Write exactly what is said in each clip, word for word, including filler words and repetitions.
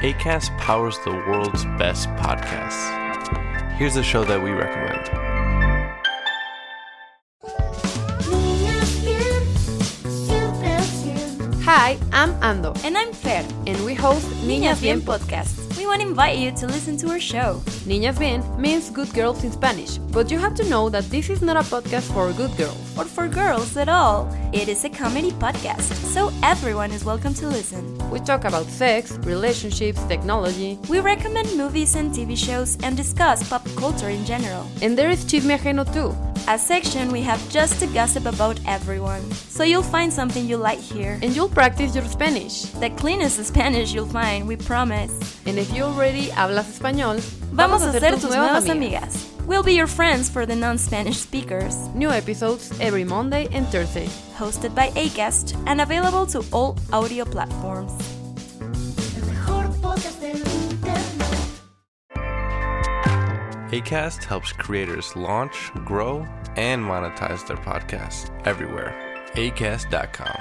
Acast powers the world's best podcasts. Here's a show that we recommend. Hi, I'm Ando. And I'm Fer. And we host Niñas Bien Podcast. We want to invite you to listen to our show. Niñas Bien means good girls in Spanish, but you have to know that this is not a podcast for good girls. Or for girls at all. It is a comedy podcast, so everyone is welcome to listen. We talk about sex, relationships, technology. We recommend movies and T V shows and discuss pop culture in general. And there is Chisme Ajeno too. A section we have just to gossip about everyone. So you'll find something you like here. And you'll practice your Spanish. The cleanest Spanish you'll find, we promise. And if you already hablas español, vamos a ser tus nuevas amigas. We'll be your friends for the non-Spanish speakers. New episodes every Monday and Thursday. Hosted by Acast and available to all audio platforms. Acast helps creators launch, grow, and monetize their podcasts everywhere. acast dot com.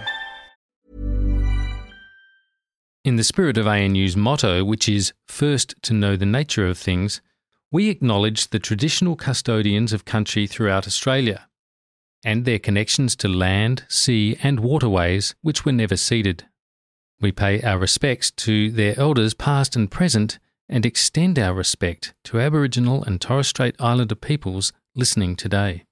In the spirit of A N U's motto, which is first to know the nature of things, we acknowledge the traditional custodians of country throughout Australia and their connections to land, sea and waterways which were never ceded. We pay our respects to their elders past and present and extend our respect to Aboriginal and Torres Strait Islander peoples listening today.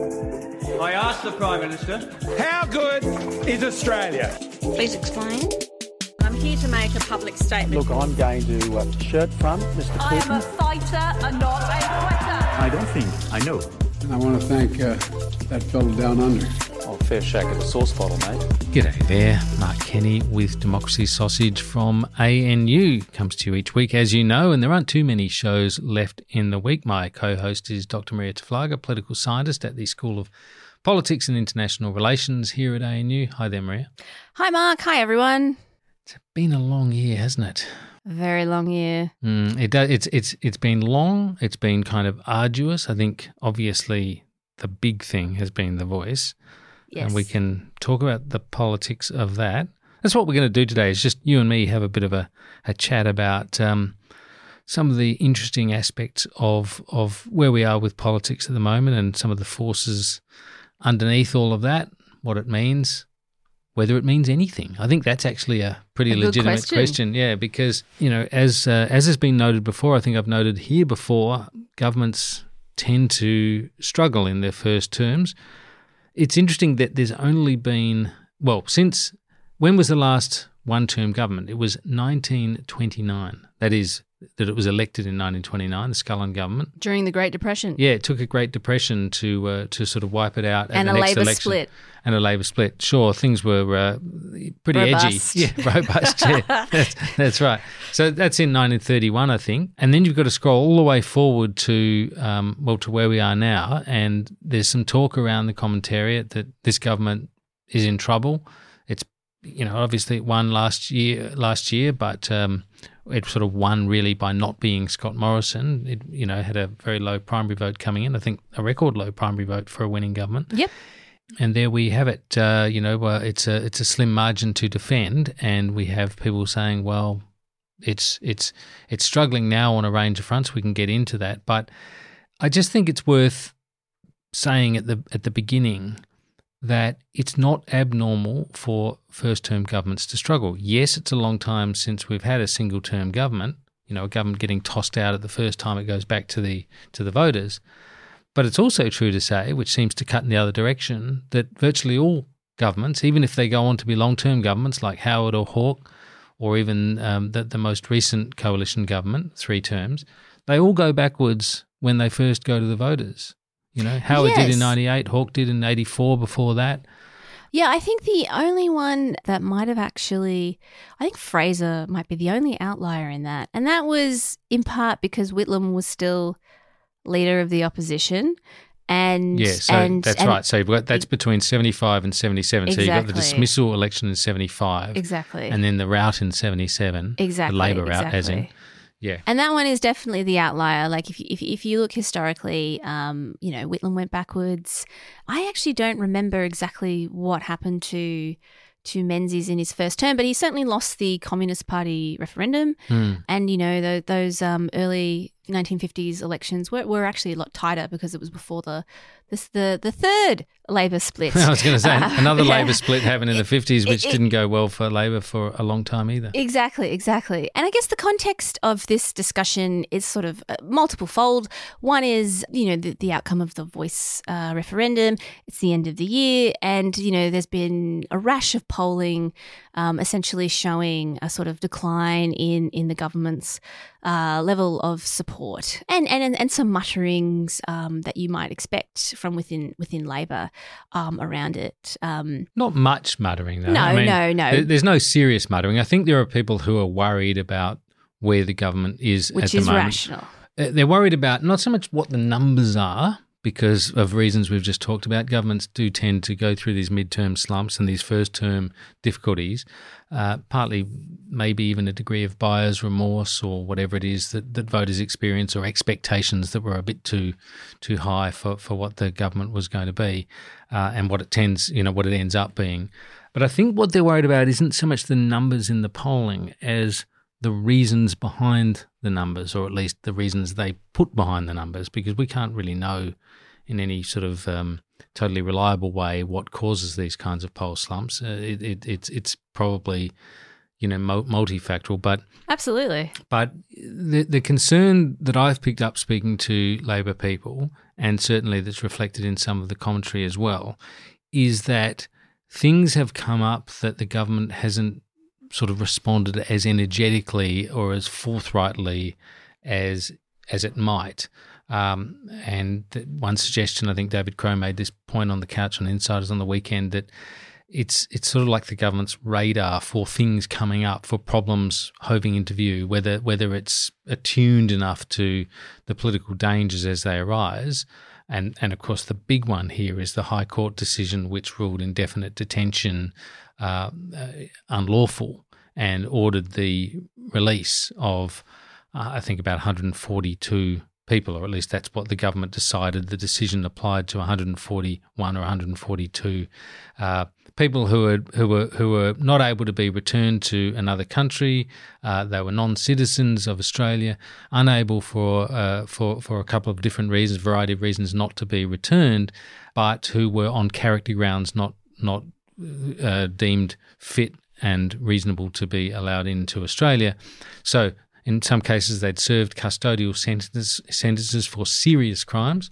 I asked the Prime Minister, how good is Australia? Please explain. I'm here to make a public statement. Look, I'm going to uh, shirt front, Mister I Putin. am a fighter and not a quitter. I don't think I know. I want to thank uh, that fellow down under. Oh, fair shake of the sauce bottle, mate. G'day there, Mark Kenny with Democracy Sausage from A N U. Comes to you each week, as you know, and there aren't too many shows left in the week. My co-host is Doctor Maria Taflaga, political scientist at the School of Politics and International Relations here at A N U. Hi there, Maria. Hi, Mark. Hi, everyone. It's been a long year, hasn't it? A very long year. Mm, it does. It's it's it's been long. It's been kind of arduous. I think obviously the big thing has been The Voice, Yes. and we can talk about the politics of that. That's what we're going to do today. Is just you and me have a bit of a, a chat about um, some of the interesting aspects of of where we are with politics at the moment and some of the forces underneath all of that. What it means. Whether it means anything. I think that's actually a pretty a legitimate question. question. Yeah, because, you know, as uh, as has been noted before, I think I've noted here before, governments tend to struggle in their first terms. It's interesting that there's only been, well, since, when was the last one-term government? It was nineteen twenty-nine. That is, that it was elected in nineteen twenty-nine, the Scullin government. During the Great Depression. Yeah, it took a Great Depression to uh, to sort of wipe it out at And the a next Labor election. split. And a Labor split. Sure, things were uh, pretty Robust. edgy. Yeah, robust. Yeah, that's, that's right. So that's in nineteen thirty-one, I think. And then you've got to scroll all the way forward to, um, well, to where we are now. And there's some talk around the commentariat that this government is in trouble. It's, you know, obviously it won last year, last year, but um, it sort of won really by not being Scott Morrison. It, you know, had a very low primary vote coming in. I think a record low primary vote for a winning government. Yep. And there we have it. Uh, you know, uh, it's a it's a slim margin to defend, and we have people saying, well, it's it's it's struggling now on a range of fronts. We can get into that, but I just think it's worth saying at the at the beginning that it's not abnormal for first-term governments to struggle. Yes, it's a long time since we've had a single-term government, you know, a government getting tossed out at the first time it goes back to the to the voters. But it's also true to say, which seems to cut in the other direction, that virtually all governments, even if they go on to be long-term governments like Howard or Hawke, or even um, the, the most recent coalition government, three terms, they all go backwards when they first go to the voters. You know, Howard Yes. did in ninety-eight, Hawke did in eighty-four before that. Yeah, I think the only one that might have actually, I think Fraser might be the only outlier in that. And that was in part because Whitlam was still leader of the opposition. And Yeah, so and, that's and right. So you've got, that's between seventy-five and seventy-seven. So you've got the Exactly. dismissal election in seventy-five. Exactly. And then the rout in seventy-seven. Exactly, The Labor rout, as in. exactly. Yeah. And that one is definitely the outlier. Like if you, if, if you look historically, um, you know, Whitlam went backwards. I actually don't remember exactly what happened to to Menzies in his first term, but he certainly lost the Communist Party referendum. Mm. And, you know, the, those um, early nineteen fifties elections were, were actually a lot tighter because it was before the this, the, the third Labor split. I was going to say, Uh, another yeah. Labor split happened in the fifties, which It- it- didn't go well for Labor for a long time either. Exactly, exactly. And I guess the context of this discussion is sort of uh, multiple fold. One is, you know, the, the outcome of the Voice uh, referendum. It's the end of the year. And, you know, there's been a rash of polling um, essentially showing a sort of decline in, in the government's uh, level of support and, and, and some mutterings um, that you might expect from within within Labor um, around it. Um, Not much muttering, though. No, I mean, no, no. there- There's no serious muttering. I think there are people who are worried about where the government is at which the is moment. rational. Uh, They're worried about not so much what the numbers are, because of reasons we've just talked about. Governments do tend to go through these midterm slumps and these first-term difficulties, uh, partly maybe even a degree of buyer's remorse or whatever it is that, that voters experience, or expectations that were a bit too too high for, for what the government was going to be uh, and what it tends, you know, what it ends up being. But I think what they're worried about isn't so much the numbers in the polling as the reasons behind the numbers, or at least the reasons they put behind the numbers, because we can't really know in any sort of um, totally reliable way what causes these kinds of poll slumps. Uh, it, it, it's it's probably, you know, multifactorial, but Absolutely. but the the concern that I've picked up speaking to Labor people, and certainly that's reflected in some of the commentary as well, is that things have come up that the government hasn't sort of responded as energetically or as forthrightly as as it might. Um, and th- one suggestion, I think David Crow made this point on the couch on Insiders on the weekend, that it's it's sort of like the government's radar for things coming up, for problems hoving into view, whether whether it's attuned enough to the political dangers as they arise. And, and of course, the big one here is the High Court decision which ruled indefinite detention uh, uh, unlawful and ordered the release of, uh, I think, about one hundred forty-two people, or at least that's what the government decided. The decision applied to one hundred forty-one or one hundred forty-two uh, people who were who were who were not able to be returned to another country. Uh, they were non-citizens of Australia, unable for uh, for for a couple of different reasons, variety of reasons, not to be returned, but who were on character grounds not not uh, deemed fit and reasonable to be allowed into Australia. So in some cases, they'd served custodial sentences, sentences for serious crimes,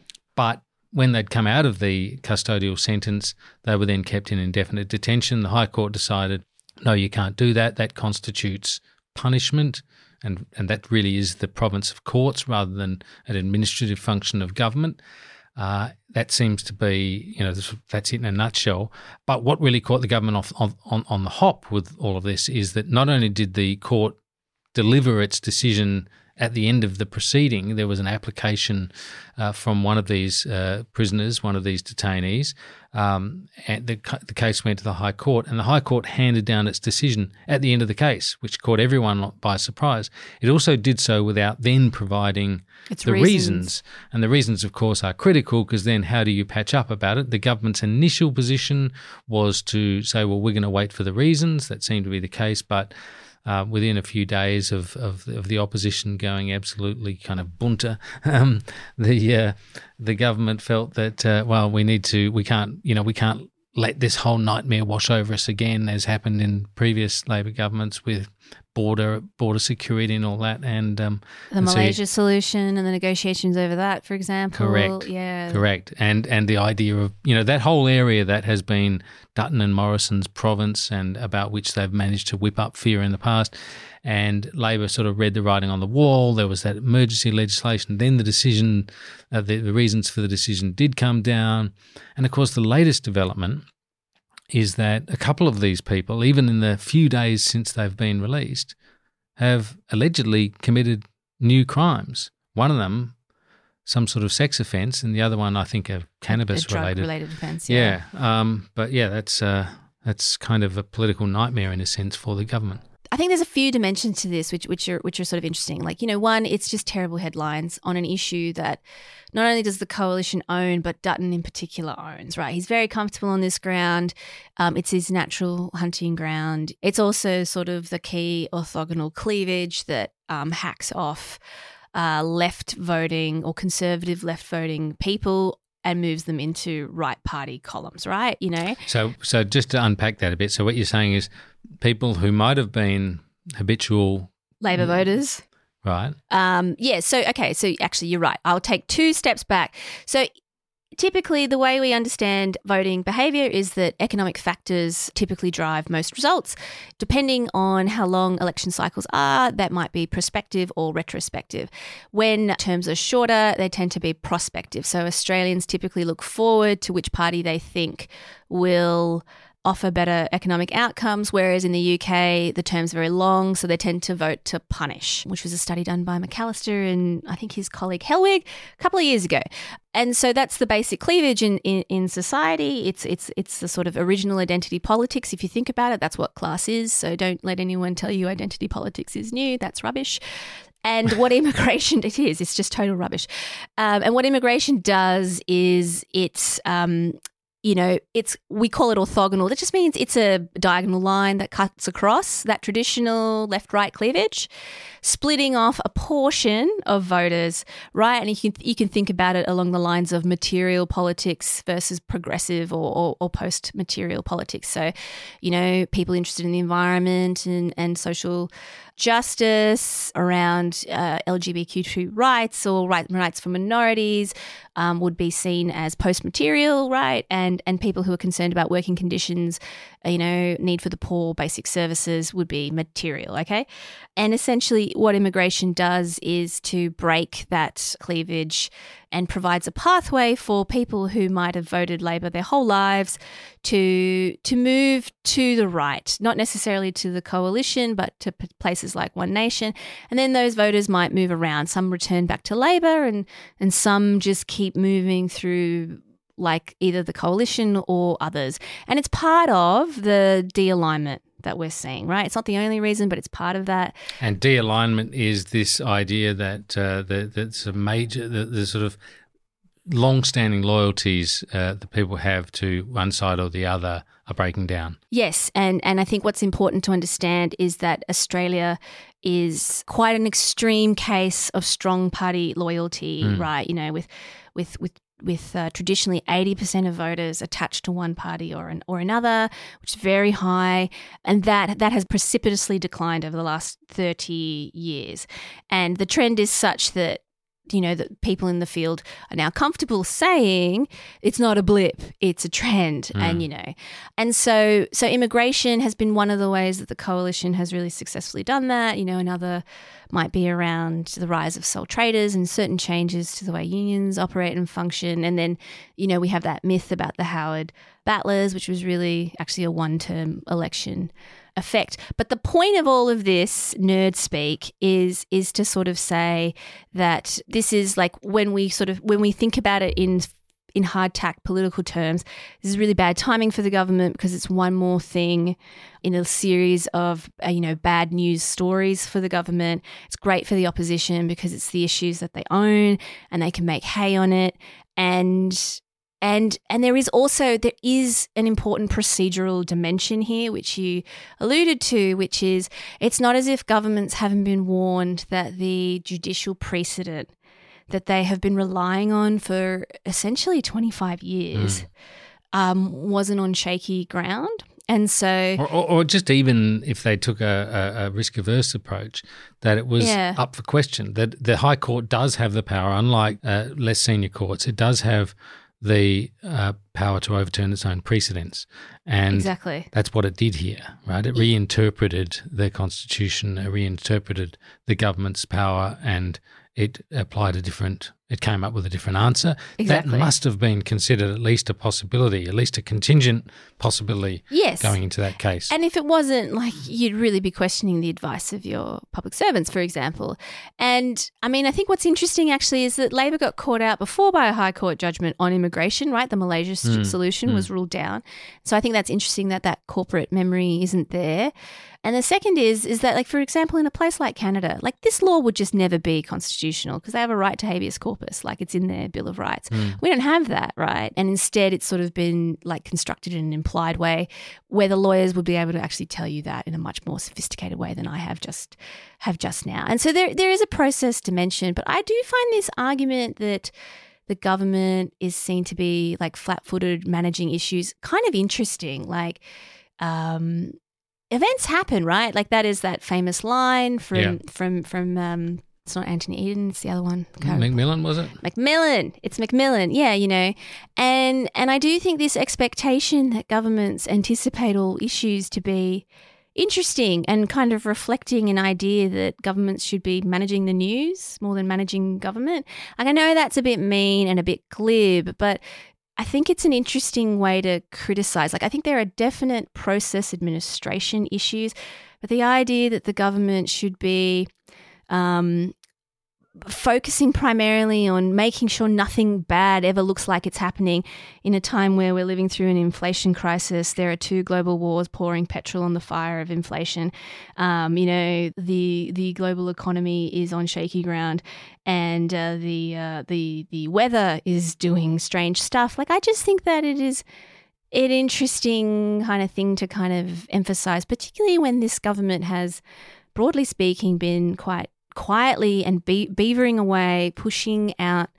but when they'd come out of the custodial sentence, they were then kept in indefinite detention. The High Court decided, no, you can't do that. That constitutes punishment, and, and that really is the province of courts rather than an administrative function of government. Uh, that seems to be, you know, this, that's it in a nutshell. But what really caught the government off on, on, on the hop with all of this is that not only did the court deliver its decision at the end of the proceeding, there was an application uh, from one of these uh, prisoners, one of these detainees, um, and the, the case went to the High Court, and the High Court handed down its decision at the end of the case, which caught everyone by surprise. It also did so without then providing It's the reasons. reasons. And the reasons, of course, are critical, because then how do you patch up about it? The government's initial position was to say, well, we're going to wait for the reasons. That seemed to be the case, but Uh, within a few days of, of, of the opposition going absolutely kind of bunter, um, the uh, the government felt that uh, well, we need to, we can't, you know, we can't let this whole nightmare wash over us again, as happened in previous Labor governments with border border security and all that. And um, The and so- Malaysia solution and the negotiations over that, for example. Correct. Yeah. Correct. And and the idea of, you know, that whole area that has been Dutton and Morrison's province, and about which they've managed to whip up fear in the past. And Labor sort of read the writing on the wall. There was that emergency legislation. Then the decision, uh, the, the reasons for the decision did come down. And of course, the latest development is that a couple of these people, even in the few days since they've been released, have allegedly committed new crimes. One of them, some sort of sex offence, and the other one, I think, a cannabis a drug related. related offence. Yeah. Yeah, um, but yeah, that's uh, that's kind of a political nightmare in a sense for the government. I I think there's a few dimensions to this which which are which are sort of interesting. Like, you know, one, it's just terrible headlines on an issue that not only does the coalition own, but Dutton in particular owns, right? He's very comfortable on this ground. Um, it's his natural hunting ground. It's also sort of the key orthogonal cleavage that um, hacks off uh, left voting or conservative left voting people and moves them into right party columns, right? You know? So so just to unpack that a bit, so what you're saying is people who might have been habitual Labor voters. Right. Um, yeah, so, okay, so actually you're right. I'll take two steps back. So typically the way we understand voting behaviour is that economic factors typically drive most results. Depending on how long election cycles are, that might be prospective or retrospective. When terms are shorter, they tend to be prospective. So Australians typically look forward to which party they think will offer better economic outcomes, whereas in the U K, the term's very long, so they tend to vote to punish, which was a study done by McAllister and I think his colleague Helwig a couple of years ago. And so that's the basic cleavage in, in, in society. It's it's it's the sort of original identity politics. If you think about it, that's what class is. So don't let anyone tell you identity politics is new. That's rubbish. And what immigration, it is, it's just total rubbish. Um, and what immigration does is it's... Um, You know, it's we call it orthogonal. That just means it's a diagonal line that cuts across that traditional left-right cleavage, splitting off a portion of voters, right? And you can you can think about it along the lines of material politics versus progressive or, or, or post-material politics. So, you know, people interested in the environment and, and social justice around uh, L G B T Q rights or right, rights for minorities um, would be seen as post-material, right? And and people who are concerned about working conditions, you know, need for the poor, basic services would be material, okay? And essentially what immigration does is to break that cleavage and provides a pathway for people who might have voted Labor their whole lives to to move to the right, not necessarily to the coalition, but to p- places like One Nation. And then those voters might move around. Some return back to Labor and, and some just keep moving through like either the coalition or others. And it's part of the de-alignment that we're seeing, right? It's not the only reason, but it's part of that. And de-alignment is this idea that uh, the, that's a major, the, the sort of long-standing loyalties uh, that people have to one side or the other are breaking down. Yes, and, and I think what's important to understand is that Australia is quite an extreme case of strong party loyalty, mm. right? You know, with with with with uh, traditionally eighty percent of voters attached to one party or an, or another, which is very high, and that that has precipitously declined over the last thirty years. And the trend is such that, you know, that people in the field are now comfortable saying it's not a blip, it's a trend. Mm. And, you know, and so so immigration has been one of the ways that the coalition has really successfully done that. You know, another might be around the rise of sole traders and certain changes to the way unions operate and function. And then, you know, we have that myth about the Howard Battlers, which was really actually a one-term election effect. But the point of all of this nerd speak is is to sort of say that this is like when we sort of when we think about it in in hard tack political terms, this is really bad timing for the government because it's one more thing in a series of uh, you know bad news stories for the government. It's great for the opposition because it's the issues that they own and they can make hay on it. And And and there is also, there is an important procedural dimension here, which you alluded to, which is it's not as if governments haven't been warned that the judicial precedent that they have been relying on for essentially twenty-five years mm. um, wasn't on shaky ground. And so... Or, or, or just even if they took a, a, a risk-averse approach, that it was yeah. up for question, that the High Court does have the power, unlike uh, less senior courts, it does have the uh, power to overturn its own precedents. And exactly. that's what it did here, right? It reinterpreted the Constitution, it reinterpreted the government's power, and it applied a different, it came up with a different answer. Exactly. That must have been considered at least a possibility, at least a contingent possibility yes. going into that case. And if it wasn't, like, you'd really be questioning the advice of your public servants, for example. And, I mean, I think what's interesting actually is that Labor got caught out before by a High Court judgment on immigration, right? The Malaysia mm. solution mm. was ruled down. So I think that's interesting that that corporate memory isn't there. And the second is is that, like, for example, in a place like Canada, like, this law would just never be constitutional because they have a right to habeas corpus, like it's in their Bill of Rights. Mm. We don't have that, right? And instead it's sort of been, like, constructed in an implied way where the lawyers would be able to actually tell you that in a much more sophisticated way than I have just have just now. And so there there is a process dimension, but I do find this argument that the government is seen to be, like, flat-footed managing issues kind of interesting. Like, um, events happen, right? Like, that is that famous line from yeah. from from um, it's not Anthony Eden, it's the other one. Macmillan, was it? Macmillan. It's Macmillan. Yeah, you know. And and I do think this expectation that governments anticipate all issues to be interesting and kind of reflecting an idea that governments should be managing the news more than managing government. Like, I know that's a bit mean and a bit glib, but I think it's an interesting way to criticize. Like, I think there are definite process administration issues, but the idea that the government should be um, focusing primarily on making sure nothing bad ever looks like it's happening in a time where we're living through an inflation crisis. There are two global wars pouring petrol on the fire of inflation. Um, you know, the the global economy is on shaky ground, and uh, the uh, the the weather is doing strange stuff. Like, I just think that it is an interesting kind of thing to kind of emphasize, particularly when this government has, broadly speaking, been quite quietly and be- beavering away, pushing out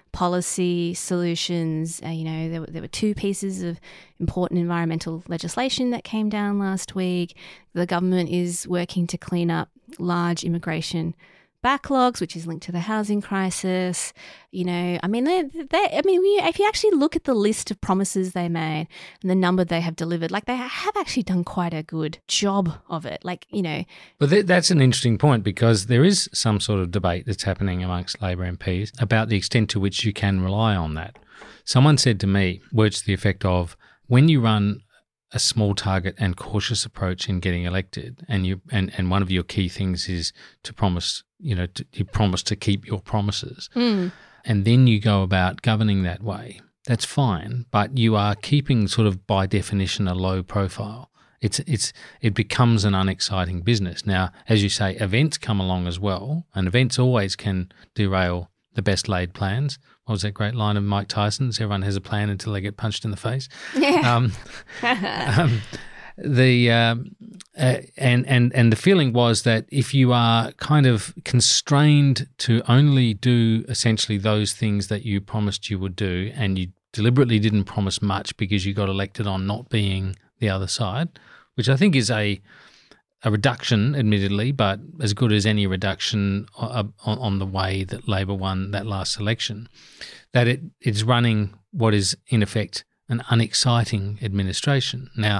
policy solutions. Uh, you know, there were, there were two pieces of important environmental legislation that came down last week. The government is working to clean up large immigration backlogs, which is linked to the housing crisis. You know, I mean, they, they, I mean, if you actually look at the list of promises they made and the number they have delivered, like, they have actually done quite a good job of it. Like, you know. But th- that's an interesting point, because there is some sort of debate that's happening amongst Labor M Ps about the extent to which you can rely on that. Someone said to me, words to the effect of, when you run a small target and cautious approach in getting elected, and you and, and one of your key things is to promise, you know, to, you promise to keep your promises, mm. and then you go about governing that way, that's fine, but you are keeping, sort of by definition, a low profile. It's it's it becomes an unexciting business. Now, as you say, events come along as well, and events always can derail the best laid plans. What was that great line of Mike Tyson's? Everyone has a plan until they get punched in the face. Yeah. Um, um, the um, uh, and and and the feeling was that if you are kind of constrained to only do essentially those things that you promised you would do, and you deliberately didn't promise much because you got elected on not being the other side, which I think is a a reduction, admittedly, but as good as any reduction on, on the way that Labor won that last election, that it it's running what is, in effect, an unexciting administration. Now,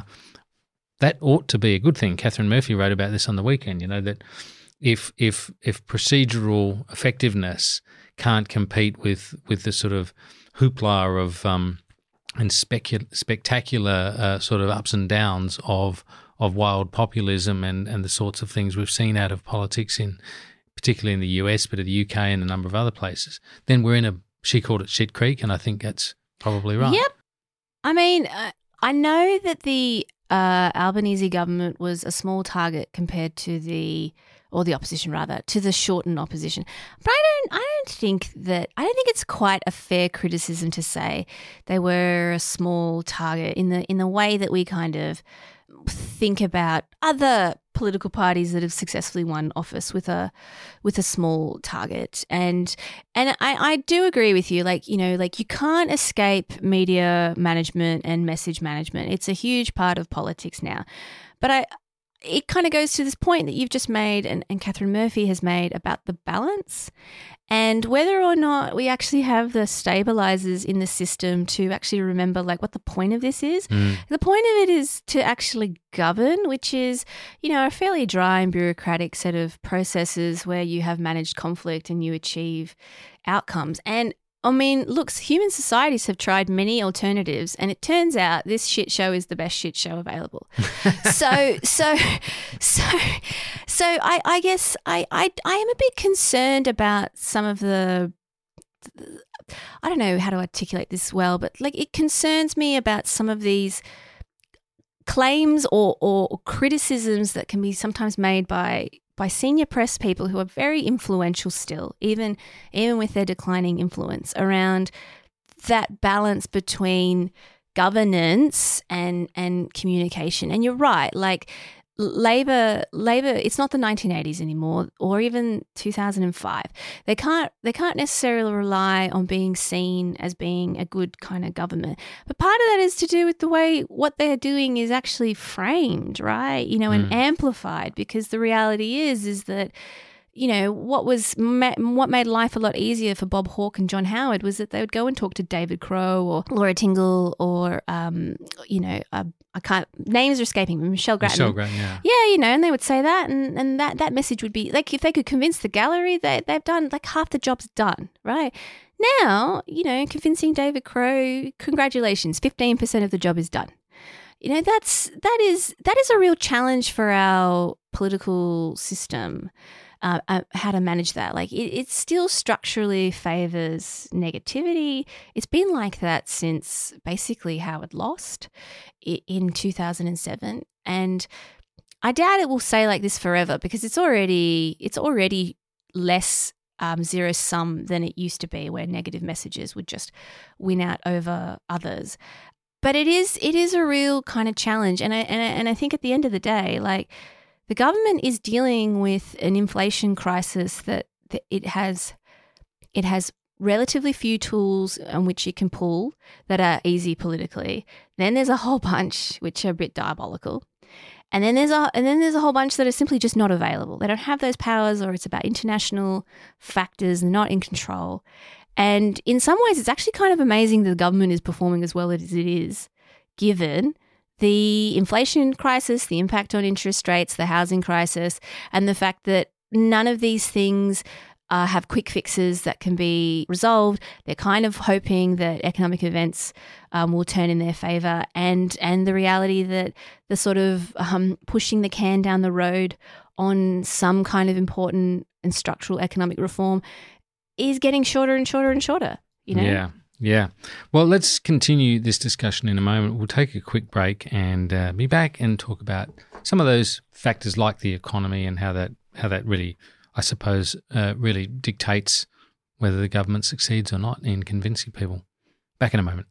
that ought to be a good thing. Catherine Murphy wrote about this on the weekend, you know, that if if if procedural effectiveness can't compete with, with the sort of hoopla of um, and specu- spectacular uh, sort of ups and downs of of wild populism and, and the sorts of things we've seen out of politics in, particularly in the U S, but in the U K and a number of other places, then we're in a, she called it shit creek, and I think that's probably right. Yep. I mean, uh, I know that the uh, Albanese government was a small target compared to the, or the opposition rather, to the Shorten opposition. But I don't, I don't think that, I don't think it's quite a fair criticism to say they were a small target in the in the way that we kind of think about other political parties that have successfully won office with a with a small target. And and I, I do agree with you, like, you know, like, you can't escape media management and message management. It's a huge part of politics now. But I it kind of goes to this point that you've just made and, and Catherine Murphy has made about the balance and whether or not we actually have the stabilizers in the system to actually remember, like, what the point of this is. Mm. The point of it is to actually govern, which is, you know, a fairly dry and bureaucratic set of processes where you have managed conflict and you achieve outcomes. And I mean, look, human societies have tried many alternatives, and it turns out this shit show is the best shit show available. so, so, so, so, I, I guess I, I, I am a bit concerned about some of the. I don't know how to articulate this well, but, like, it concerns me about some of these claims or, or criticisms that can be sometimes made by by senior press people who are very influential still, even even with their declining influence, around that balance between governance and and communication. And you're right, like Labor, Labor, it's not the nineteen eighties anymore, or even two thousand five. They can't, they can't necessarily rely on being seen as being a good kind of government. But part of that is to do with the way what they're doing is actually framed, right? You know, and Mm. amplified. Because the reality is, is that, you know, what was ma- what made life a lot easier for Bob Hawke and John Howard was that they would go and talk to David Crowe or Laura Tingle or, um, you know, uh, I can't, names are escaping me, Michelle Grattan. Michelle Grattan, yeah. Yeah, you know, and they would say that, and, and that, that message would be, like, if they could convince the gallery, they, they've done, like, half the job's done, right? Now, you know, convincing David Crowe, congratulations, fifteen percent of the job is done. You know, that's, that is, that is a real challenge for our political system. Uh, uh, how to manage that. Like it, it still structurally favours negativity. It's been like that since basically Howard lost in two thousand seven. And I doubt it will stay like this forever, because it's already it's already less um, zero sum than it used to be, where negative messages would just win out over others. But it is it is a real kind of challenge. And I, and I, and I think at the end of the day, like, the government is dealing with an inflation crisis that, that it has it has relatively few tools on which it can pull that are easy politically. Then there's a whole bunch which are a bit diabolical. And then there's a and then there's a whole bunch that are simply just not available. They don't have those powers, or it's about international factors, they're not in control. And in some ways it's actually kind of amazing that the government is performing as well as it is, given the inflation crisis, the impact on interest rates, the housing crisis, and the fact that none of these things uh, have quick fixes that can be resolved. They're kind of hoping that economic events um, will turn in their favour, and and the reality that the sort of um, pushing the can down the road on some kind of important and structural economic reform is getting shorter and shorter and shorter, you know? Yeah. Yeah. Well, let's continue this discussion in a moment. We'll take a quick break and uh, be back and talk about some of those factors like the economy and how that how that really, I suppose, uh, really dictates whether the government succeeds or not in convincing people. Back in a moment.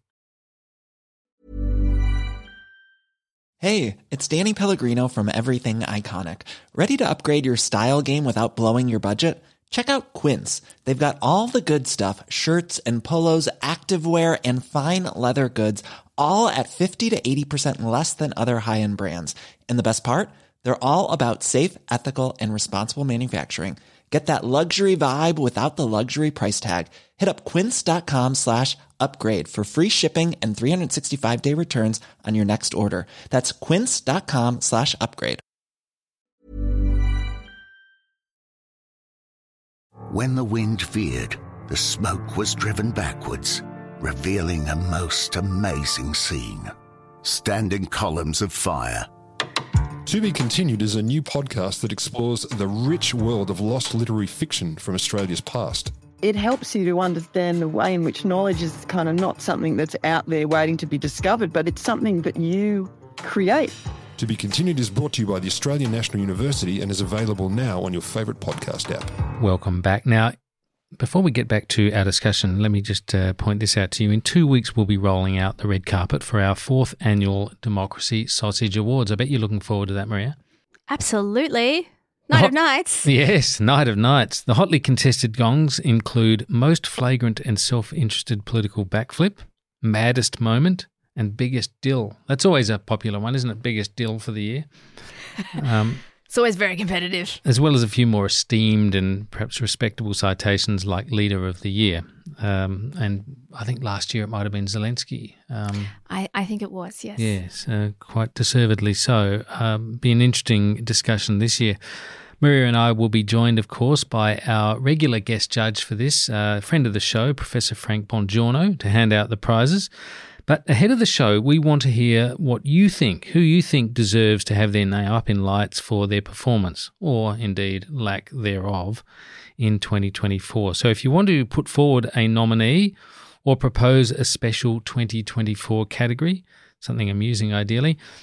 Hey, it's Danny Pellegrino from Everything Iconic. Ready to upgrade your style game without blowing your budget? Check out Quince. They've got all the good stuff, shirts and polos, activewear, and fine leather goods, all at fifty to eighty percent less than other high-end brands. And the best part? They're all about safe, ethical, and responsible manufacturing. Get that luxury vibe without the luxury price tag. Hit up quince.com slash upgrade for free shipping and three sixty-five day returns on your next order. That's quince.com slash upgrade. When the wind veered, the smoke was driven backwards, revealing a most amazing scene. Standing columns of fire. To Be Continued is a new podcast that explores the rich world of lost literary fiction from Australia's past. It helps you to understand the way in which knowledge is kind of not something that's out there waiting to be discovered, but it's something that you create. To Be Continued is brought to you by the Australian National University and is available now on your favourite podcast app. Welcome back. Now, before we get back to our discussion, let me just uh, point this out to you. In two weeks, we'll be rolling out the red carpet for our fourth annual Democracy Sausage Awards. I bet you're looking forward to that, Maria. Absolutely. Night Hot- of Nights. Yes, Night of Nights. The hotly contested gongs include Most Flagrant and Self-Interested Political Backflip, Maddest Moment, and Biggest Dill. That's always a popular one, isn't it? Biggest Dill for the year. Um, it's always very competitive. As well as a few more esteemed and perhaps respectable citations like Leader of the Year. Um, and I think last year it might have been Zelensky. Um, I, I think it was, yes. Yes, uh, quite deservedly so. Um, be an interesting discussion this year. Maria and I will be joined, of course, by our regular guest judge for this, uh, friend of the show, Professor Frank Bongiorno, to hand out the prizes. But ahead of the show, we want to hear what you think, who you think deserves to have their name up in lights for their performance, or indeed lack thereof, in twenty twenty-four. So if you want to put forward a nominee or propose a special twenty twenty-four category, something amusing ideally,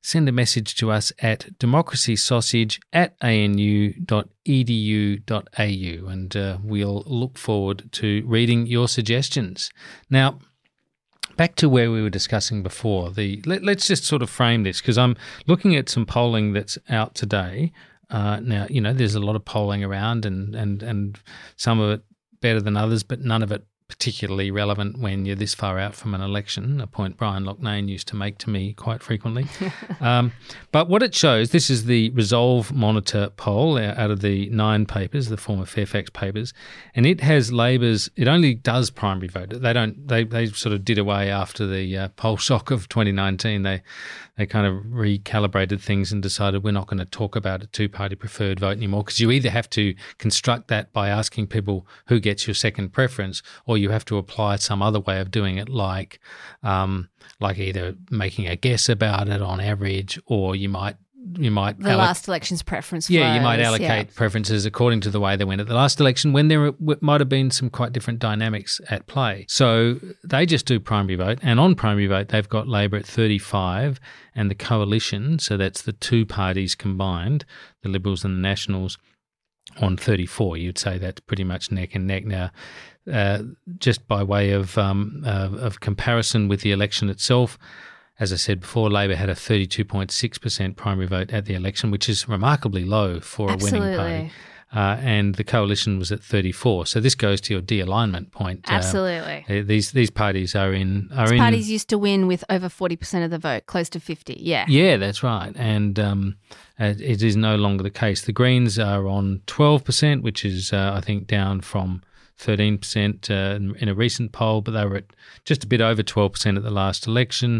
send a message to us at democracysausage at anu dot e d u dot a u, and uh, we'll look forward to reading your suggestions. Now, back to where we were discussing before, the let, let's just sort of frame this, because I'm looking at some polling that's out today. Uh, now, you know, there's a lot of polling around, and, and, and some of it better than others, but none of it particularly relevant when you're this far out from an election, a point Brian Loughnane used to make to me quite frequently. um, but what it shows, this is the Resolve Monitor poll out of the nine papers, the former Fairfax papers, and it has Labor's, it only does primary vote. They don't, they, they sort of did away after the uh, poll shock of twenty nineteen. They they kind of recalibrated things and decided we're not going to talk about a two-party preferred vote anymore, because you either have to construct that by asking people who gets your second preference, or you have to apply some other way of doing it, like um, like either making a guess about it on average, or you might you might the alloc- last election's preference. Yeah, flows, you might allocate yeah. preferences according to the way they went at the last election, when there might have been some quite different dynamics at play. So they just do primary vote, and on primary vote they've got Labor at thirty-five, and the coalition, so that's the two parties combined, the Liberals and the Nationals, on thirty-four. You'd say that's pretty much neck and neck now. Uh, just by way of um, uh, of comparison with the election itself, as I said before, Labor had a thirty-two point six percent primary vote at the election, which is remarkably low for Absolutely. a winning party. Uh, and the coalition was at thirty-four. So this goes to your de-alignment point. Absolutely. Uh, these these parties are in are these in parties used to win with over forty percent of the vote, close to fifty. Yeah. Yeah, that's right. And um, it is no longer the case. The Greens are on twelve percent, which is uh, I think down from thirteen percent uh, in a recent poll, but they were at just a bit over twelve percent at the last election.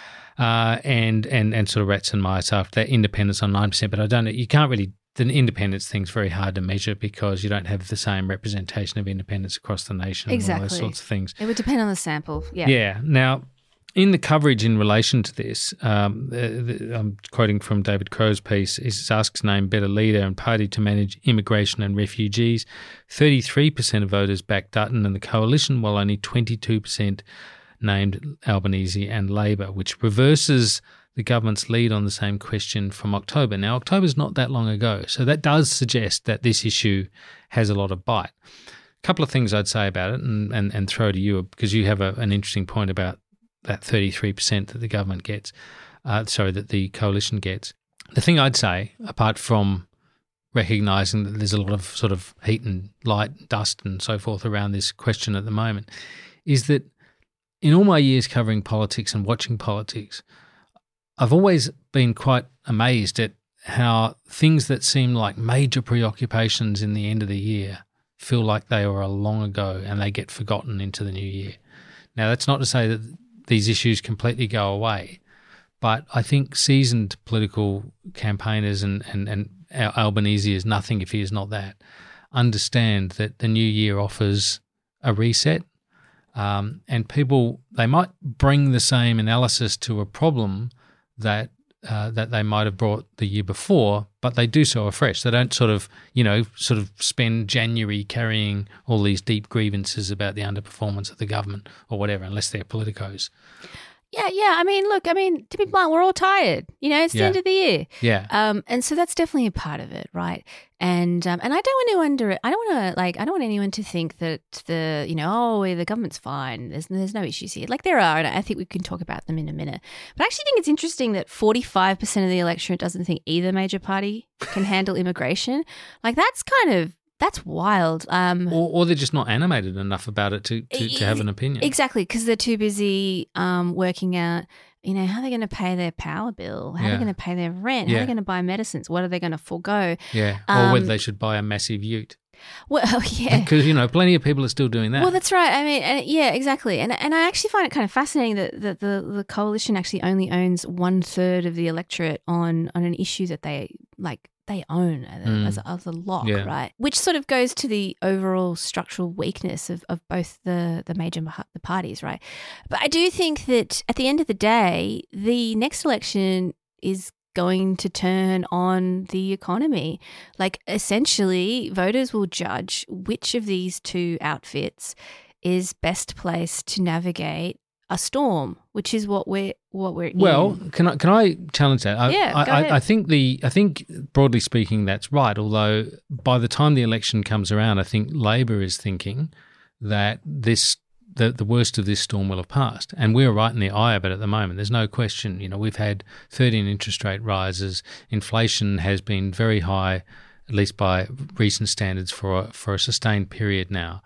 Uh, and, and, and sort of rats and mice after that. Independents on nine percent, but I don't know, you can't really, the independence thing's very hard to measure because you don't have the same representation of independents across the nation exactly. and all those sorts of things. It would depend on the sample, yeah. Yeah. Now, in the coverage in relation to this, um, the, the, I'm quoting from David Crow's piece, it asks name better leader and party to manage immigration and refugees. thirty-three percent of voters backed Dutton and the coalition, while only twenty-two percent named Albanese and Labor, which reverses the government's lead on the same question from October. Now, October's not that long ago, so that does suggest that this issue has a lot of bite. A couple of things I'd say about it and, and, and throw to you, because you have a, an interesting point about that thirty-three percent that the government gets, uh, sorry, that the coalition gets. The thing I'd say, apart from recognising that there's a lot of sort of heat and light, dust and so forth around this question at the moment, is that in all my years covering politics and watching politics, I've always been quite amazed at how things that seem like major preoccupations in the end of the year feel like they were a long ago and they get forgotten into the new year. Now, that's not to say that these issues completely go away, but I think seasoned political campaigners, and, and, and Albanese is nothing if he is not that, understand that the new year offers a reset. Um, and people, they might bring the same analysis to a problem that uh, that they might have brought the year before, but they do so afresh. They don't sort of, you know, sort of spend January carrying all these deep grievances about the underperformance of the government or whatever, unless they're politicos. Yeah, yeah. I mean, look, I mean, to be blunt, we're all tired. You know, it's the Yeah. end of the year. Yeah. Um, and so that's definitely a part of it, right? And um, and I don't want to under I don't want to like I don't want anyone to think that the you know oh the government's fine. There's there's no issues here. Like there are, and I think we can talk about them in a minute. But I actually think it's interesting that forty-five percent of the electorate doesn't think either major party can handle immigration. Like that's kind of that's wild. Um, Or, or they're just not animated enough about it to, to, to have an opinion. Exactly, because they're too busy um, working out, you know, how are they going to pay their power bill? How are Yeah. they going to pay their rent? How are Yeah. they going to buy medicines? What are they going to forego? Yeah, or Um, whether they should buy a massive ute. Well, yeah. Because, you know, plenty of people are still doing that. Well, that's right. I mean, and, yeah, exactly. And and I actually find it kind of fascinating that, that the, the coalition actually only owns one third of the electorate on, on an issue that they, like, they own Mm. as, a, as a lock, Yeah. right? Which sort of goes to the overall structural weakness of, of both the, the major ma- the parties, right? But I do think that at the end of the day, the next election is going to turn on the economy. Like, essentially, voters will judge which of these two outfits is best placed to navigate a storm, which is what we're what we're well, in. can I can I challenge that? I, Yeah, I, go I, ahead. I think the I think broadly speaking that's right. Although by the time the election comes around, I think Labor is thinking that this the the worst of this storm will have passed, and we're right in the eye of it at the moment. There's no question. You know, we've had thirteen interest rate rises. Inflation has been very high, at least by recent standards, for a, for a sustained period now.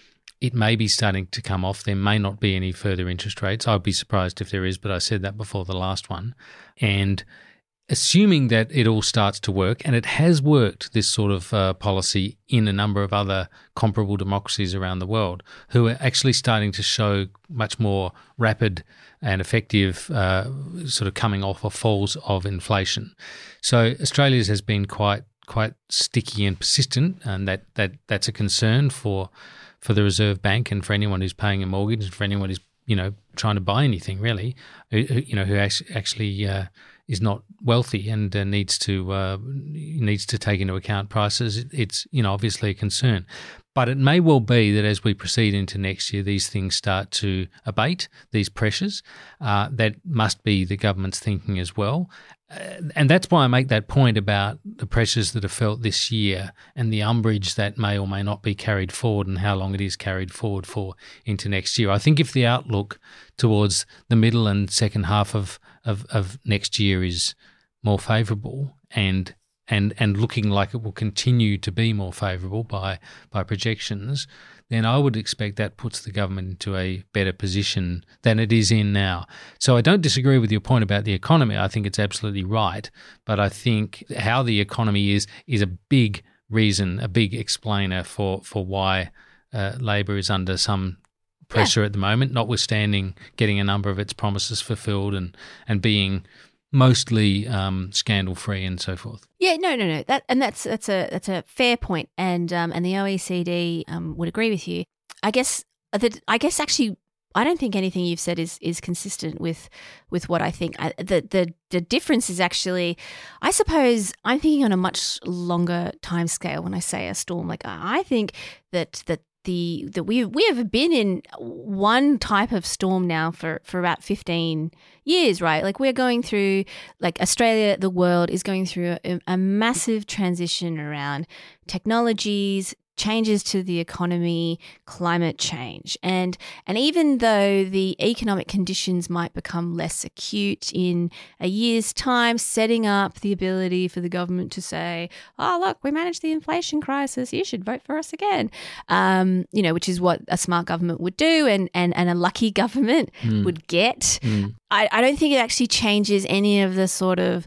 It may be starting to come off. There may not be any further interest rates. I'd be surprised if there is, but I said that before the last one. And assuming that it all starts to work, and it has worked, this sort of uh, policy in a number of other comparable democracies around the world, who are actually starting to show much more rapid and effective uh, sort of coming off or falls of inflation. So Australia's has been quite quite sticky and persistent, and that, that that's a concern for for the Reserve Bank and for anyone who's paying a mortgage and for anyone who's, you know, trying to buy anything really, who, you know, who actually uh, is not wealthy and uh, needs to uh, needs to take into account prices. It's, you know, obviously a concern. But it may well be that as we proceed into next year, these things start to abate, these pressures. Uh, that must be the government's thinking as well. Uh, and that's why I make that point about the pressures that are felt this year and the umbrage that may or may not be carried forward and how long it is carried forward for into next year. I think if the outlook towards the middle and second half of, of, of next year is more favourable and and and looking like it will continue to be more favourable by by projections, then I would expect that puts the government into a better position than it is in now. So I don't disagree with your point about the economy. I think it's absolutely right. But I think how the economy is is a big reason, a big explainer for, for why uh, Labor is under some pressure yeah. at the moment, notwithstanding getting a number of its promises fulfilled and, and being mostly um, scandal-free and so forth. Yeah, no, no, no. That and that's that's a that's a fair point, and um, and the O E C D um, would agree with you. I guess that I guess actually, I don't think anything you've said is is consistent with with what I think. I, the the the difference is actually, I suppose, I'm thinking on a much longer timescale when I say a storm. Like I think that that. The that we we have been in one type of storm now for, for about fifteen years, right? Like we're going through, like Australia, the world is going through a, a massive transition around technologies, changes to the economy, climate change. And and even though the economic conditions might become less acute in a year's time, setting up the ability for the government to say, oh, look, we managed the inflation crisis, you should vote for us again, um, you know, which is what a smart government would do and, and, and a lucky government mm. would get. Mm. I, I don't think it actually changes any of the sort of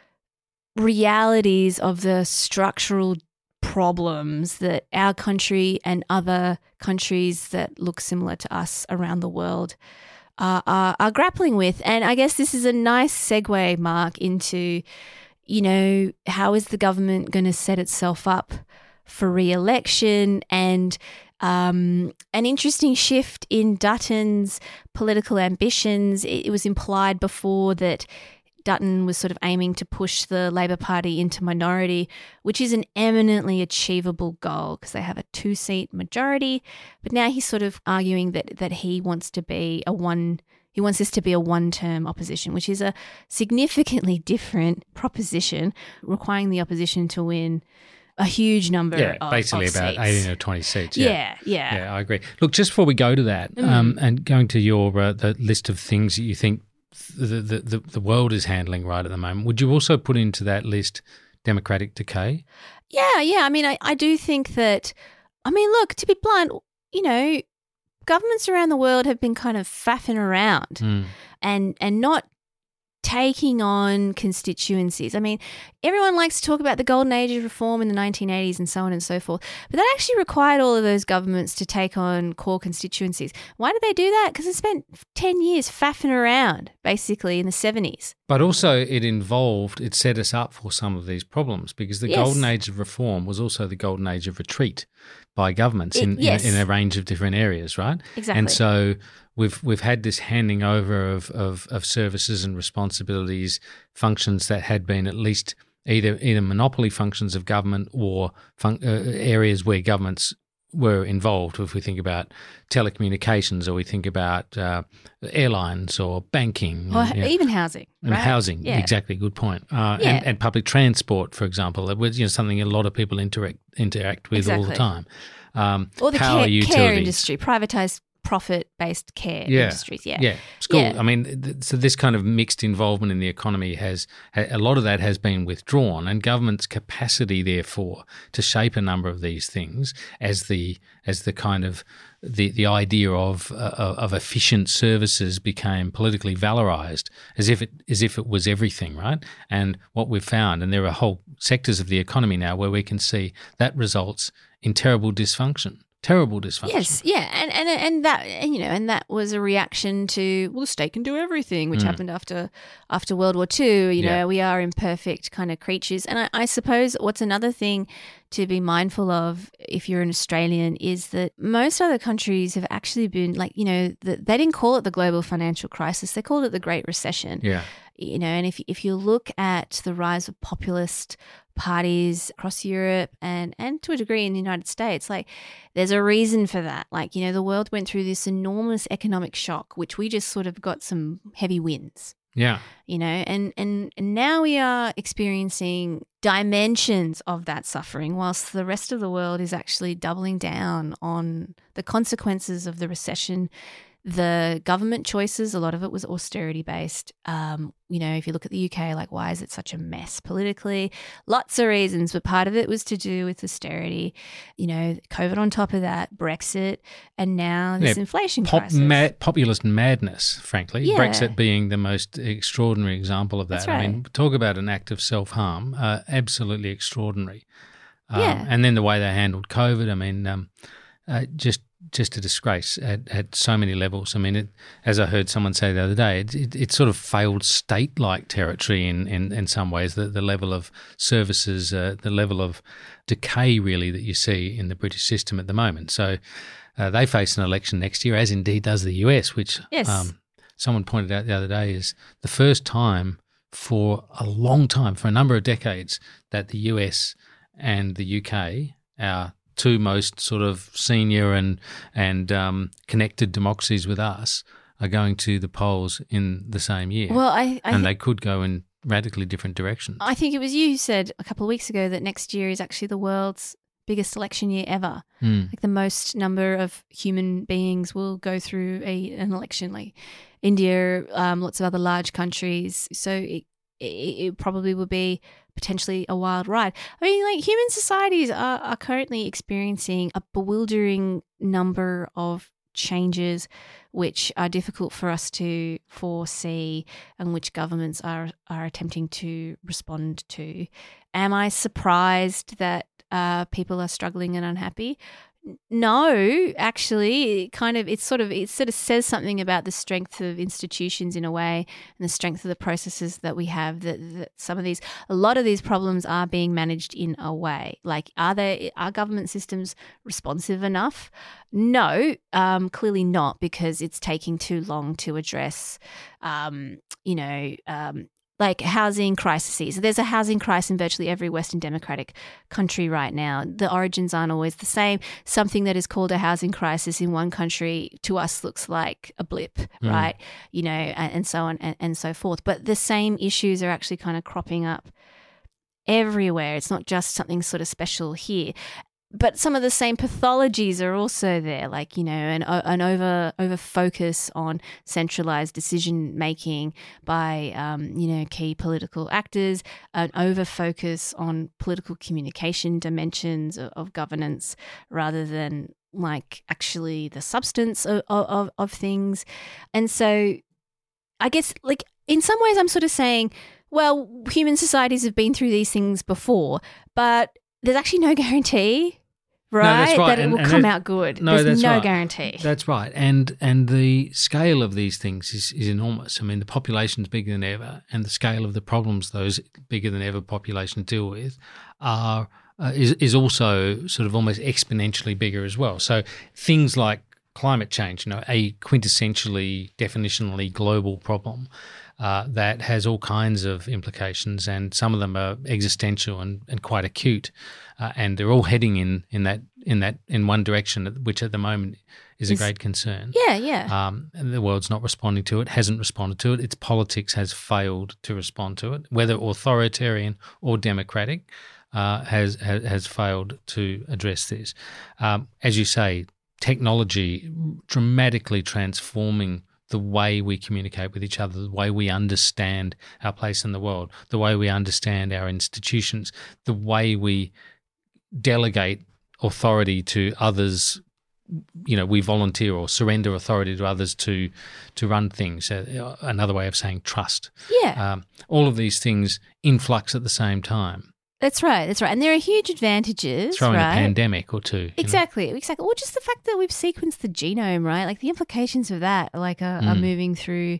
realities of the structural problems that our country and other countries that look similar to us around the world uh, are, are grappling with. And I guess this is a nice segue, Mark, into, you know, how is the government going to set itself up for re-election, and um, an interesting shift in Dutton's political ambitions. It, it was implied before that Dutton was sort of aiming to push the Labor Party into minority, which is an eminently achievable goal because they have a two-seat majority. But now he's sort of arguing that that he wants to be a one. He wants this to be a one-term opposition, which is a significantly different proposition, requiring the opposition to win a huge number yeah, of basically of about seats. eighteen or twenty seats. Yeah, yeah. Yeah, yeah I agree. Look, just before we go to that, mm. um, and going to your uh, the list of things that you think The, the, the, the world is handling right at the moment, would you also put into that list democratic decay? Yeah, yeah. I mean, I, I do think that, I mean, look, to be blunt, you know, governments around the world have been kind of faffing around mm. and and not taking on constituencies. I mean, everyone likes to talk about the golden age of reform in the nineteen eighties and so on and so forth, but that actually required all of those governments to take on core constituencies. Why did they do that? Because they spent ten years faffing around, basically, in the seventies. But also it involved, it set us up for some of these problems, because the yes. golden age of reform was also the golden age of retreat by governments it, in, yes. in, in a range of different areas, right? Exactly. And so we've we've had this handing over of, of, of services and responsibilities, functions that had been at least either either monopoly functions of government or fun, uh, areas where governments were involved, if we think about telecommunications or we think about uh, airlines or banking. Or and, yeah. even housing. And right? housing, yeah. exactly, good point. Uh, Yeah. and, and public transport, for example, it was you know something a lot of people interact interact with all the Exactly. time. Um, Or the power care, utilities. care industry, privatised profit-based care Yeah. industries. Yeah, yeah, school. Yeah. I mean, th- so this kind of mixed involvement in the economy has ha- a lot of that has been withdrawn, and government's capacity, therefore, to shape a number of these things as the as the kind of the the idea of uh, of efficient services became politically valorized, as if it as if it was everything, right? And what we've found, and there are whole sectors of the economy now where we can see that results in terrible dysfunction. Terrible dysfunction. Yes, yeah, and and and that and, you know, and that was a reaction to well, the state can do everything, which Mm. happened after after World War Two. You know, Yeah. we are imperfect kind of creatures, and I, I suppose what's another thing to be mindful of if you're an Australian is that most other countries have actually been like you know the, they didn't call it the global financial crisis; they called it the Great Recession. Yeah. You know, and if if you look at the rise of populist parties across Europe and, and to a degree in the United States, like there's a reason for that. Like, you know, the world went through this enormous economic shock, which we just sort of got some heavy wins. Yeah. You know, and, and, and now we are experiencing dimensions of that suffering whilst the rest of the world is actually doubling down on the consequences of the recession. The government choices, a lot of it was austerity based. Um, you know, if you look at the U K, like why is it such a mess politically? Lots of reasons, but part of it was to do with austerity. You know, COVID on top of that, Brexit, and now this Yeah, inflation pop, crisis. ma- populist madness, frankly. Yeah. Brexit being the most extraordinary example of that. That's I right. mean, talk about an act of self-harm, uh, absolutely extraordinary. Um, Yeah. And then the way they handled COVID, I mean, um, uh, just just a disgrace at, at so many levels. I mean, it, as I heard someone say the other day, it, it, it sort of failed state-like territory in, in, in some ways, the, the level of services, uh, the level of decay really that you see in the British system at the moment. So uh, they face an election next year, as indeed does the U S, which Yes. um, someone pointed out the other day is the first time for a long time, for a number of decades, that the U S and the U K, our two most sort of senior and and um, connected democracies with us, are going to the polls in the same year. Well, I, I and thi- they could go in radically different directions. I think it was you who said a couple of weeks ago that next year is actually the world's biggest election year ever. Mm. Like the most number of human beings will go through a an election, like India, um, lots of other large countries. So it, it, it probably will be potentially a wild ride. I mean, like human societies are, are currently experiencing a bewildering number of changes which are difficult for us to foresee and which governments are are attempting to respond to. Am I surprised that uh, people are struggling and unhappy? No, actually, it kind of it's sort of it sort of says something about the strength of institutions in a way, and the strength of the processes that we have. That, that some of these, a lot of these problems are being managed in a way. Like, are they are government systems responsive enough? No, um, clearly not, because it's taking too long to address. Um, you know. Um, Like housing crises. There's a housing crisis in virtually every Western democratic country right now. The origins aren't always the same. Something that is called a housing crisis in one country to us looks like a blip, Mm. right? You know, and, and so on and, and so forth. But the same issues are actually kind of cropping up everywhere. It's not just something sort of special here. But some of the same pathologies are also there, like, you know, an, an over over focus on centralized decision making by, um, you know, key political actors, an over focus on political communication dimensions of, of governance rather than like actually the substance of, of, of things. And so I guess like in some ways I'm sort of saying, well, human societies have been through these things before, but there's actually no guarantee, right, No, that's right. that it And- will and come that- out good. No, there's that's no right. guarantee. That's right. And and the scale of these things is, is enormous. I mean, the population's bigger than ever, and the scale of the problems those bigger than ever populations deal with are uh, is is also sort of almost exponentially bigger as well. So things like climate change, you know, a quintessentially, definitionally global problem uh, that has all kinds of implications, and some of them are existential and, and quite acute, uh, and they're all heading in, in that in that in one direction, which at the moment is a Is- great concern. Yeah, yeah. Um, and the world's not responding to it, hasn't responded to it. Its politics has failed to respond to it, whether authoritarian or democratic, uh, has, has has failed to address this. Um, as you say, technology dramatically transforming the way we communicate with each other, the way we understand our place in the world, the way we understand our institutions, the way we delegate authority to others. You know, we volunteer or surrender authority to others to to run things. Uh, another way of saying trust. Yeah. Um, all of these things in flux at the same time. That's right. That's right. And there are huge advantages. Throw in right? a pandemic or two. Exactly. You know? Exactly. Well, just the fact that we've sequenced the genome, right? Like the implications of that, like, are, Mm. are moving through,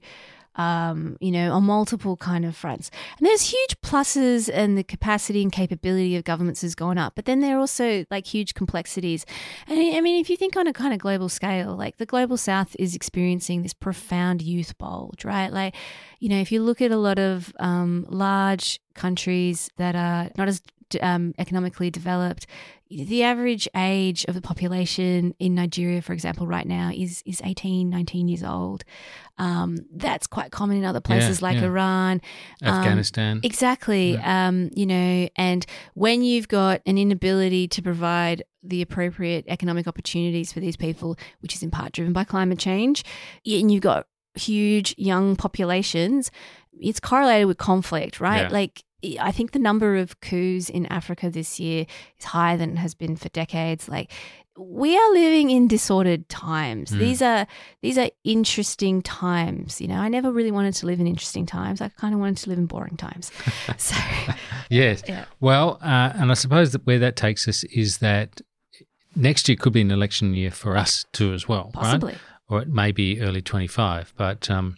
um, you know, on multiple kind of fronts. And there's huge pluses, and the capacity and capability of governments has gone up. But then there are also like huge complexities. And I mean, if you think on a kind of global scale, like the global South is experiencing this profound youth bulge, right? Like, you know, if you look at a lot of um, large countries that are not as um, economically developed, the average age of the population in Nigeria, for example, right now is is eighteen, nineteen years old. Um, that's quite common in other places Yeah, like yeah. Iran. Afghanistan. Um, exactly. Yeah. Um, you know, and when you've got an inability to provide the appropriate economic opportunities for these people, which is in part driven by climate change, and you've got huge young populations, it's correlated with conflict, right? Yeah. Like, I think the number of coups in Africa this year is higher than it has been for decades. Like, we are living in disordered times. Mm. These are these are interesting times. You know, I never really wanted to live in interesting times. I kind of wanted to live in boring times. So, yes. Yeah. Well, uh, and I suppose that where that takes us is that next year could be an election year for us too as well, possibly. right? Or it may be early twenty-five, but um,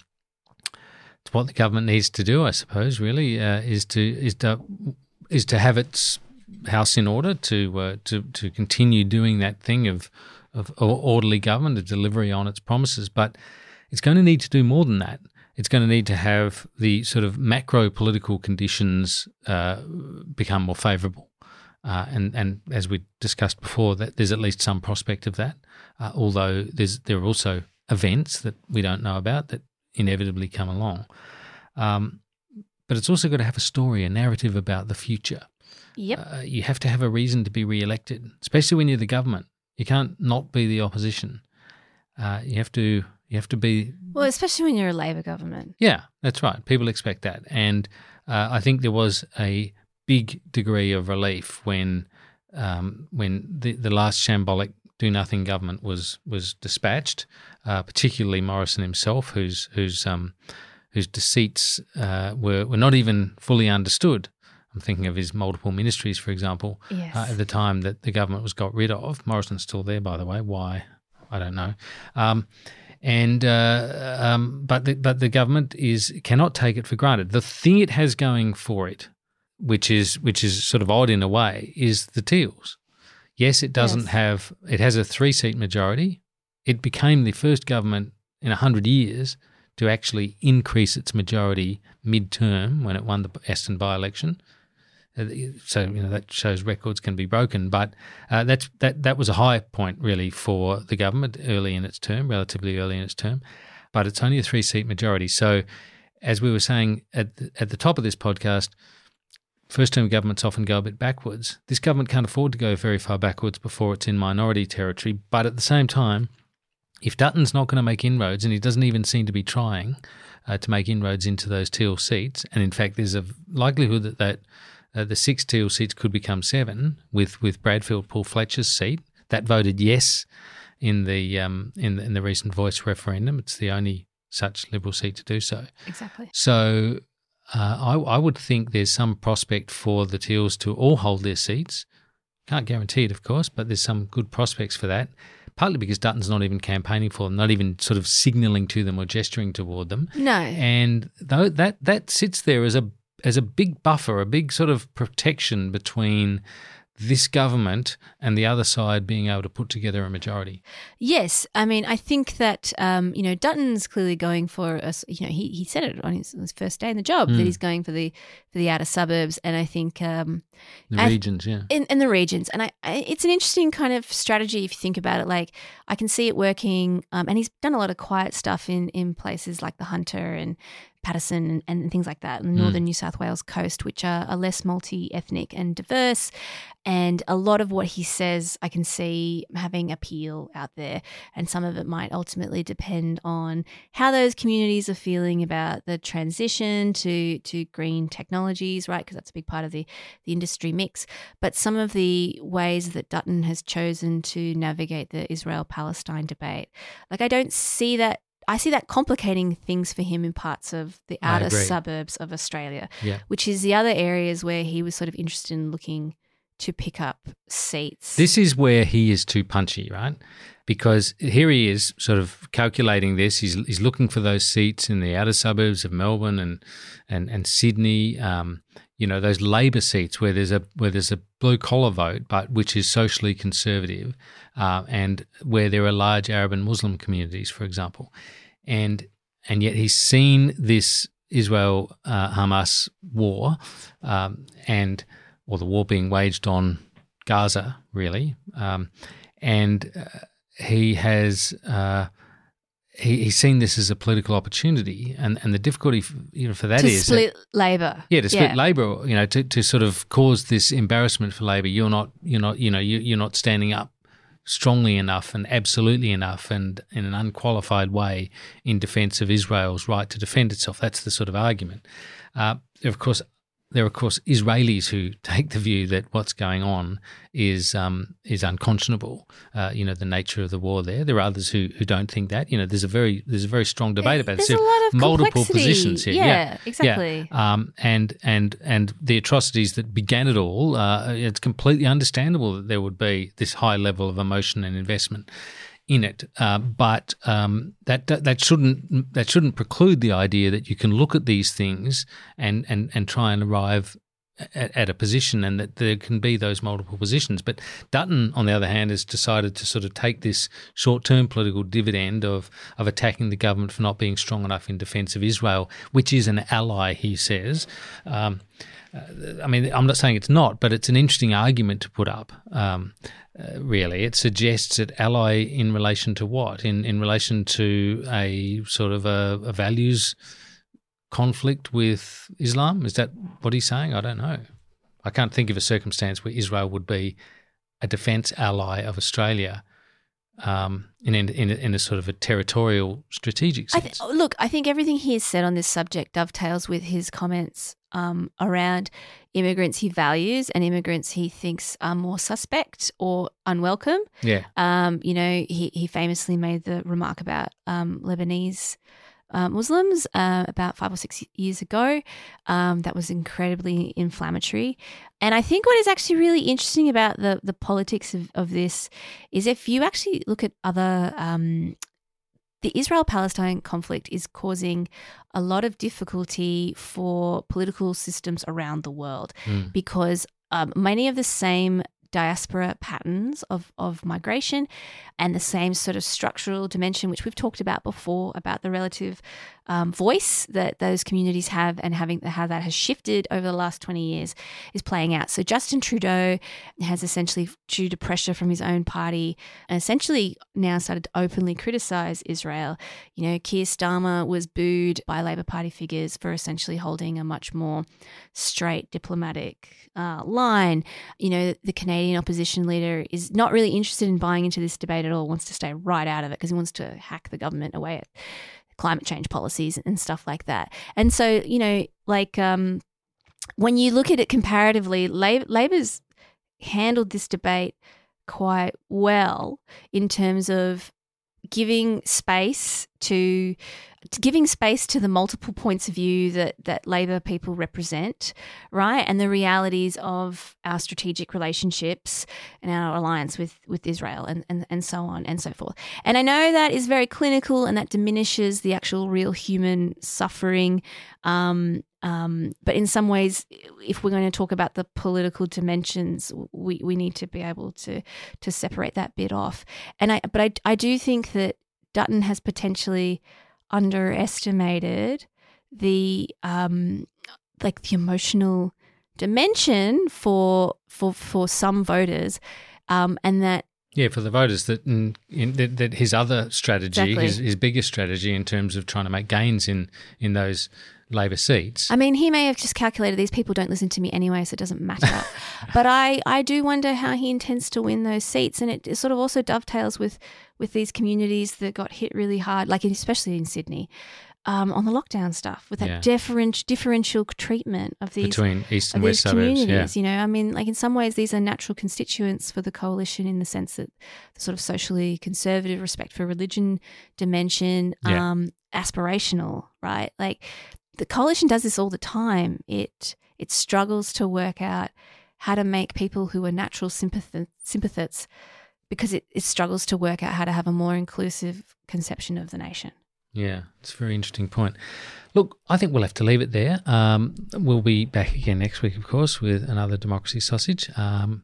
it's what the government needs to do, I suppose. Really, uh, is to is to is to have its house in order to uh, to to continue doing that thing of of orderly government, of delivery on its promises. But it's going to need to do more than that. It's going to need to have the sort of macro political conditions uh, become more favourable. Uh, and, and as we discussed before, that there's at least some prospect of that, uh, although there's there are also events that we don't know about that inevitably come along. Um, but it's also got to have a story, a narrative about the future. Yep. Uh, you have to have a reason to be re-elected, especially when you're the government. You can't not be the opposition. Uh, you have to you have to be. Well, especially when you're a Labor government. Yeah, that's right. People expect that, and uh, I think there was a big degree of relief when um, when the, the last shambolic do-nothing government was was dispatched, uh, particularly Morrison himself, whose whose um, whose deceits uh, were were not even fully understood. I'm thinking of his multiple ministries, for example, Yes. uh, at the time that the government was got rid of. Morrison's still there, by the way. Why? I don't know. Um, and uh, um, but the, but the government is cannot take it for granted. The thing it has going for it, which is which is sort of odd in a way, is the Teals. Yes, it doesn't Yes. have. It has a three-seat majority. It became the first government in a hundred years to actually increase its majority mid-term when it won the Aston by-election. Uh, So you know that shows records can be broken, but uh, that's that that was a high point really for the government early in its term, relatively early in its term. But it's only a three-seat majority. So, as we were saying at the, at the top of this podcast, first-term governments often go a bit backwards. This government can't afford to go very far backwards before it's in minority territory. But at the same time, if Dutton's not going to make inroads, and he doesn't even seem to be trying uh, to make inroads into those Teal seats, and in fact, there's a likelihood that that Uh, the six Teal seats could become seven with, with Bradfield Paul Fletcher's seat. That voted yes in the um in the, in the recent Voice referendum. It's the only such Liberal seat to do so. Exactly. So uh, I, I would think there's some prospect for the Teals to all hold their seats. Can't guarantee it, of course, but there's some good prospects for that. Partly because Dutton's not even campaigning for them, not even sort of signalling to them or gesturing toward them. No. And though that that sits there as a as a big buffer, a big sort of protection between this government and the other side being able to put together a majority? Yes. I mean, I think that, um, you know, Dutton's clearly going for, a, you know, he, he said it on his, his first day in the job Mm. that he's going for the for the outer suburbs. And I think um, The I- regions, yeah. in, in the regions. And I, I, it's an interesting kind of strategy if you think about it. Like, I can see it working. Um, and he's done a lot of quiet stuff in, in places like the Hunter and Patterson and, and things like that, and Mm. northern New South Wales coast, which are, are less multi-ethnic and diverse. And a lot of what he says I can see having appeal out there. And some of it might ultimately depend on how those communities are feeling about the transition to, to green technologies, right? Because that's a big part of the, the industry mix. But some of the ways that Dutton has chosen to navigate the Israel-Palestine debate, like I don't see that I see that complicating things for him in parts of the I outer agree. suburbs of Australia, Yeah. which is the other areas where he was sort of interested in looking to pick up seats. This is where he is too punchy, right? Because here he is sort of calculating this. He's he's looking for those seats in the outer suburbs of Melbourne and and, and Sydney, um, you know, those Labor seats where there's a where there's a blue collar vote, but which is socially conservative, uh, and where there are large Arab and Muslim communities, for example. And and yet he's seen this Israel uh, Hamas war, um, and or the war being waged on Gaza, really, um, and uh, he has uh, he, he's seen this as a political opportunity, and, and the difficulty, f- you know, for that to is split that, Labor. yeah, to split Yeah. Labor, you know, to, to sort of cause this embarrassment for Labor. You're not, you're not, you know, you, you're not standing up strongly enough and absolutely enough and in an unqualified way in defence of Israel's right to defend itself. That's the sort of argument. Uh, of course, there are, of course, Israelis who take the view that what's going on is um, is unconscionable. Uh, you know, the nature of the war there. There are others who, who don't think that. You know, there's a very there's a very strong debate about There's this. a lot of multiple complexity. positions here. Yeah, Yeah, exactly. Yeah. Um, and and and the atrocities that began it all. Uh, it's completely understandable that there would be this high level of emotion and investment in it, uh, but um, that, that that shouldn't that shouldn't preclude the idea that you can look at these things and and, and try and arrive at, at a position, and that there can be those multiple positions. But Dutton, on the other hand, has decided to sort of take this short-term political dividend of of attacking the government for not being strong enough in defence of Israel, which is an ally, he says. Um, I mean, I'm not saying it's not, but it's an interesting argument to put up. Um, uh, really, it suggests that ally in relation to what? In in relation to a sort of a, a values conflict with Islam? Is that what he's saying? I don't know. I can't think of a circumstance where Israel would be a defence ally of Australia um, in, in in in a sort of a territorial strategic I sense. th- look, I think everything he has said on this subject dovetails with his comments um, around immigrants he values and immigrants he thinks are more suspect or unwelcome. Yeah. Um, you know, he, he famously made the remark about um, Lebanese uh, Muslims uh, about five or six years ago. Um, that was incredibly inflammatory. And I think what is actually really interesting about the, the politics of, of this is if you actually look at other um, the Israel-Palestine conflict is causing a lot of difficulty for political systems around the world Mm. because um, many of the same diaspora patterns of, of migration and the same sort of structural dimension, which we've talked about before, about the relative um, voice that those communities have and having how that has shifted over the last twenty years is playing out. So Justin Trudeau has essentially, due to pressure from his own party, essentially now started to openly criticise Israel. You know, Keir Starmer was booed by Labor Party figures for essentially holding a much more straight diplomatic uh, line. You know, the Canadian opposition leader is not really interested in buying into this debate at all, wants to stay right out of it because he wants to hack the government away at climate change policies and stuff like that. And so, you know, like um, when you look at it comparatively, Labor, Labor's handled this debate quite well in terms of giving space to, to giving space to the multiple points of view that, that Labor people represent, right? And the realities of our strategic relationships and our alliance with, with Israel and, and, and so on and so forth. And I know that is very clinical and that diminishes the actual real human suffering. Um, um, but in some ways, if we're going to talk about the political dimensions, we, we need to be able to to separate that bit off. And I, but I, I do think that Dutton has potentially underestimated the um, like the emotional dimension for for for some voters, um, and that yeah, for the voters that in, in, that, that his other strategy, Exactly. his, his biggest strategy in terms of trying to make gains in in those Labor seats. I mean, he may have just calculated these people don't listen to me anyway, so it doesn't matter. But I, I do wonder how he intends to win those seats, and it sort of also dovetails with, with these communities that got hit really hard, like especially in Sydney, um, on the lockdown stuff, with that Yeah. different, differential treatment of these Between east and of west these suburbs, communities. yeah. You know, I mean, like in some ways, these are natural constituents for the coalition in the sense that the sort of socially conservative, respect for religion dimension, Yeah. um, aspirational, right? Like. The coalition does this all the time. It it struggles to work out how to make people who are natural sympath- sympathets because it, it struggles to work out how to have a more inclusive conception of the nation. Yeah, it's a very interesting point. Look, I think we'll have to leave it there. Um, we'll be back again next week, of course, with another Democracy Sausage. Um,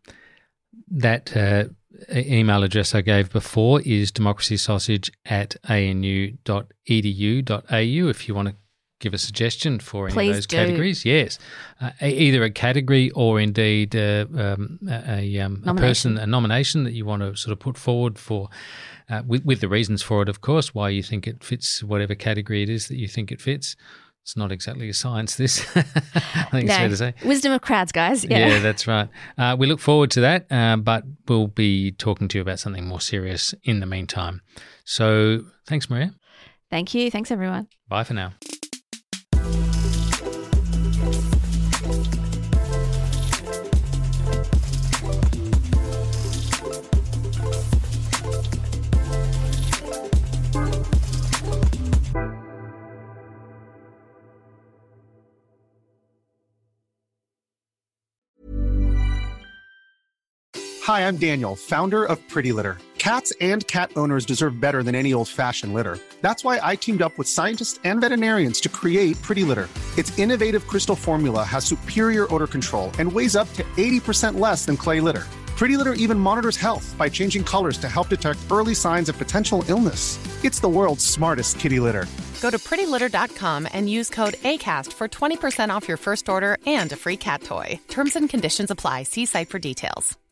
that uh, e- email address I gave before is democracysausage at a n u dot e d u dot a u if you want to give a suggestion for any Please of those do. categories. Yes, uh, e- either a category or indeed uh, um, a, a, um, a person, a nomination that you want to sort of put forward for, uh, with, with the reasons for it, of course, why you think it fits whatever category it is that you think it fits. It's not exactly a science, this, I think it's fair to say. Wisdom of crowds, guys. Yeah, Yeah, that's right. Uh, we look forward to that, uh, but we'll be talking to you about something more serious in the meantime. So thanks, Maria. Thank you. Thanks, everyone. Bye for now. Hi, I'm Daniel, founder of Pretty Litter. Cats and cat owners deserve better than any old-fashioned litter. That's why I teamed up with scientists and veterinarians to create Pretty Litter. Its innovative crystal formula has superior odor control and weighs up to eighty percent less than clay litter. Pretty Litter even monitors health by changing colors to help detect early signs of potential illness. It's the world's smartest kitty litter. Go to pretty litter dot com and use code ACAST for twenty percent off your first order and a free cat toy. Terms and conditions apply. See site for details.